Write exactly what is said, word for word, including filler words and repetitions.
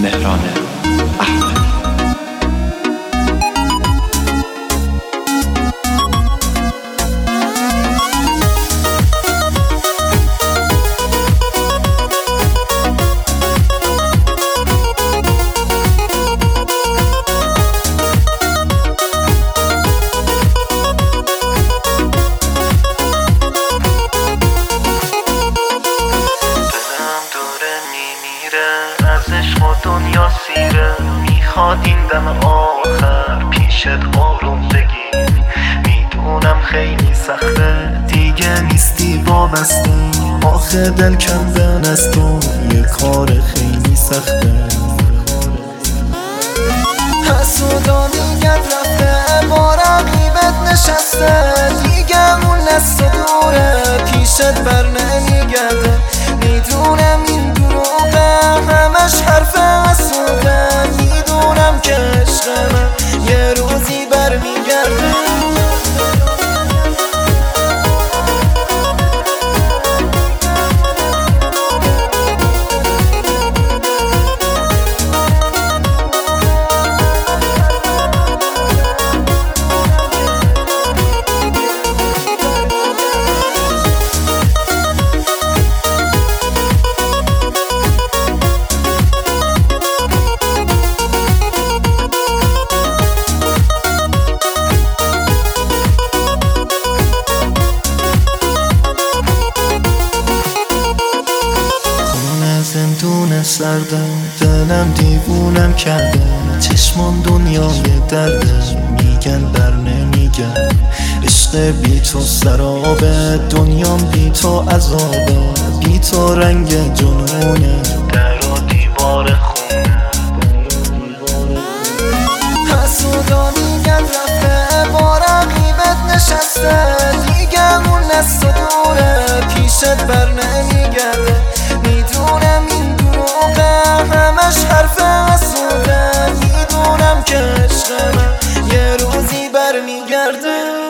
مهران احمدی. از عشق و دنیا سیره، میخواد این دم آخر پیشت آروم بگیر. میدونم خیلی سخته دیگه نیستی وابسته، آخه دل کندن از تو یه کار خیلی سخته. حسودا میگن رفته با رقیبت نشسته، دیگه اون دست دوره پیشت بر نمیگرده. میدونم این دروغه همش حرف حسوده، میدونم که عشق من یه روزی برمیگرده. زندون سردم دلم دیوونم کرده، چشمان دنیای درده میگن بر نمیگن. عشق بی تو سرابه، دنیام بی تو عذابه، بی تو رنگ جنونه، در و دیوار خونه. حسودا میگن رفته با رقیبت نشسته، دیگه اون دست دوره پیشت بر نمیگرده. میدونم این دروغه همش حرف حسوده، میدونم که عشق من یه روزی برمیگرده.